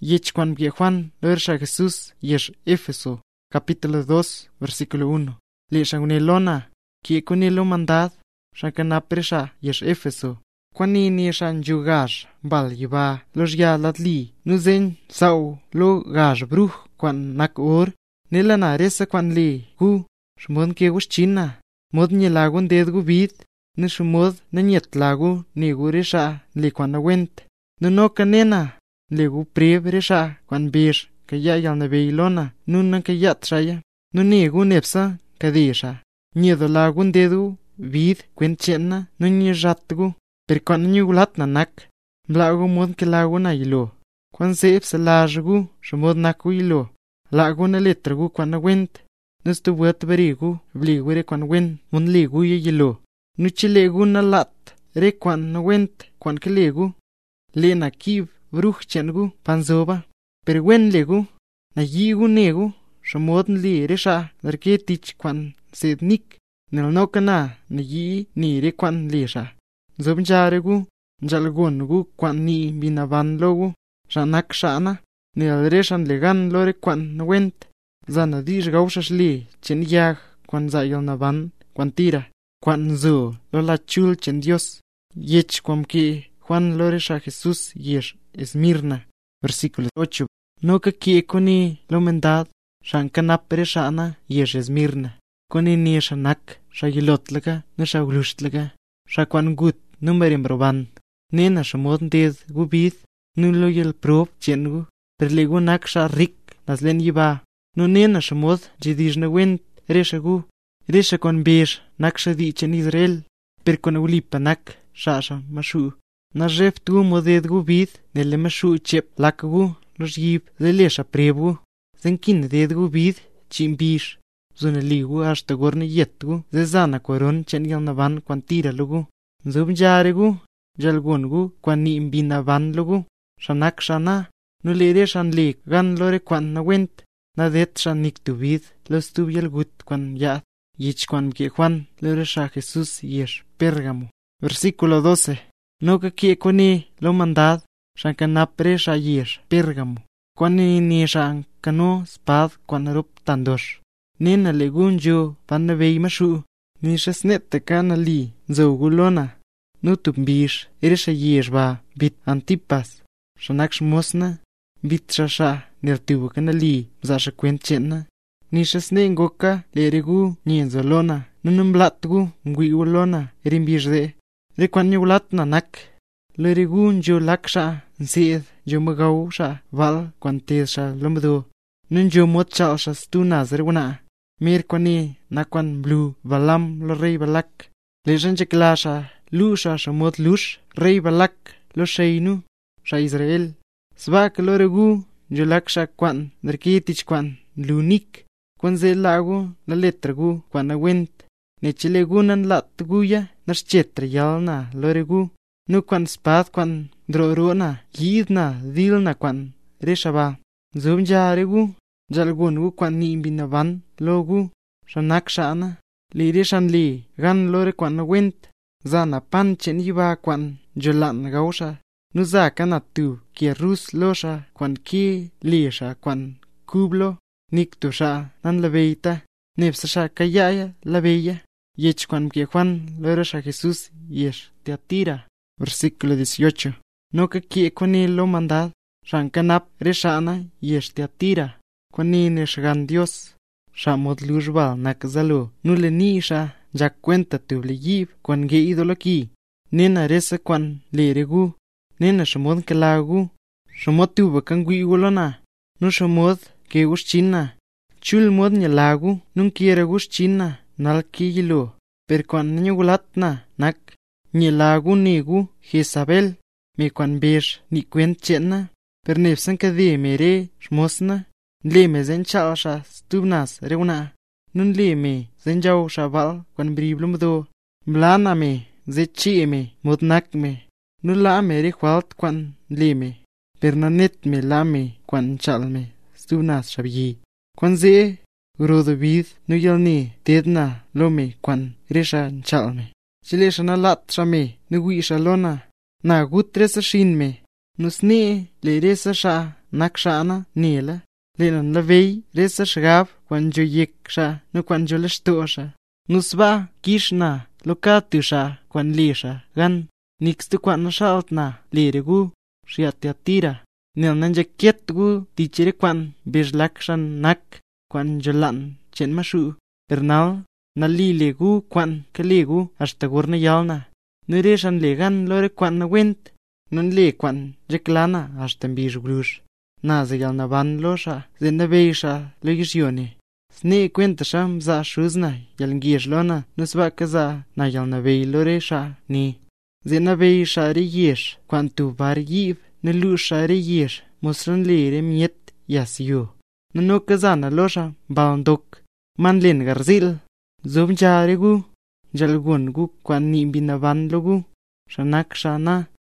Yech cuan que Juan lo ersha Jesús yesh Éfeso, capítulo 2, versículo 1. Le shangunelona, que conelo mandad, shankanapresha yesh Éfeso. Quani ni shan jugash, bal yiba, los ya latli, nuzen, sau, lo gash bruch, quan nak or, nelana resa quan li, gu, shmon que guschina, mod ni lagun dedgu vid, ni shmod na niet lagu, ni guresha, li quan awent, no canena, le gu prev resha, quan besh, que ya yal na veilona, nun que yat shaya, no ni gu nepsa, kadesha, niedo lagun dedu, vid, quenchena, no ni jatgu. Per quan nyugulat na nak, blagu mod ke lagu na ilo. Quan seep se lagu, shmod naku ilo. Lagu na letragu quan na went. Nustu wet berigu, bligwere quan wen, mon legu ye ilo. Nuchi legu na lat, re quan na went, quan ke legu. Le na kib, bruch chengu, panzoba. Per wen legu, na yigu negu, shmod li resha, larke tich quan sed nik. Nel noka na yi ni re quan lesha. Zobjaregu, jalgongu, quan ni binavan logu, shanak shana, ni alreshan legan lore quan went, zanadish gaushash li, chen yag, quan zayal navan, quan tira, quan zo, lola chul chen Dios, yech quam que Juan loresha Jesús yesh Esmirna. Versículo 8. No que kie coni lomendad, shankanap reshana yesh Esmirna, coni ni shanak, shayilotlaga, nashaglushtlaga. Shakwan gut numerim roban. Nena shamod ded gubid. Nulo yel prob chengu. Perlegu nak sha rik las len yiba. No nena shamod jidish na went reshagu. Resha kon besh nak sha di chen Israel. Per kon ulipa nak sha mashu. Na jef tu moded gubid. Nele mashu chep lakagu. Los yib de lesha prebu. Zenkin ded gubid chimbish. Zunaligu hasta gorne yetgu, zezana koron chen yal navan quan tira lugu. Zubjaregu, jalgongu, quan ni imbina van lugu. Shanak shana, no le shan le gan lore quan na went. Na det shan nik tu vid, los tu yel gut quan ya. Yich quan que Juan lore sha Jesús yesh Pérgamo. Versículo 12. No que coni lo mandad, shan canapre sha yesh Pérgamo. Quan ni shan cano spad quan rup tandosh. Nena legun jo panna vei mashu, ni shasnet te kana li, zogulona. No tumbish, eresha yeshba, bit Antipas. Shanak shmosna, bit shasha, nertubu kana li, zasha quenchena. Ni shasne ngoka, leregu, nienzolona. Nunumblatgu, ngwiulona, erimbishde. Requanyulat nanak. Leregun jo laksha, nsed, jo magau sha, val, quantes sha lomdo. Nun jo motchal sha stunas rewana. Mir quani nakwan blu valam lo rey balak. Lejan cheklasha lusha shamot lush rey balak lo sheinu sha Israel. Svak lo regu jolaksha kwan derkitich kwan lunik. Kwan ze lagu la letragu kwan awent. Nechelegunan latguya narschetra yalna lo regu. Nu kwan spad kwan drorona yidna dilna kwan reshaba. Zumja regu. Jalgongu quan ni binavan logu shanak shana li shan li gan lore quan went zana pan chen yiba quan jolan gausha nuza kanatu ki rus losha quan ki lisha quan kublo nikto sha nan laveita nepsa sha kayaya laveya yech quan que Juan lore sha Jesús yesh Teatira. Versículo 18. No que kie coni lo mandad shankanap reshana yesh Teatira. Quani neshagan Dios, shamod lujbal nakzalo, nule nisha, ya cuenta tu leyib, quan ge idolaki, nena resa quan leregu, nena shamod kalagu, shamod tu bakangui ulona, no shamod ke uschina, chul mod nyalagu, nun quiere uschina, nal kilo, per quan nyugulatna, nak, nyalagu negu, Jezabel, me quan besh, ni quenchena, per nefsan kade mere, shmosna, Leme zen chalsha stubnas reuna. Nun leme zen jau shaval quan briblumdo. Blana me zechi me modnak me. Nun la me requalt quan leme. Pernanet me lame quan chalme stubnas shabi. Quan ze rodovid nu yalni tedna lome quan resha chalme. Chileshana lat shame nu wisha lona. Na gut resa shin me. Nusne le resa sha nakshana nela. Lenan la vei resa shgab kwan jo yeksha no kwan jo lestosha. Nusba kishna lokatusha kwan lisha gan. Nixtu kwan nashaltna liregu shiatiatira. Nel nanjakiet gu tichere kwan bezlakshan nak kwan jolan chen mashu. Bernal nalile gu kwan kalegu hasta gurna yalna. Nureshan legan lore kwan na went. Nun le kwan jeklana hasta mbish grush. Naza yalna van losha zena beisha lo yishione. Sne kwenta sham za shuzna yalngish lona nusba kaza na yalna vei loresha ni. Zena beisha re yesh kwan tu bar yiv ne lusha re yesh musran le re miet yasyo. Nano kaza na losha balandok man len garzil. Zobnja regu jalgun gu kwan nimbi na van logu shanak shana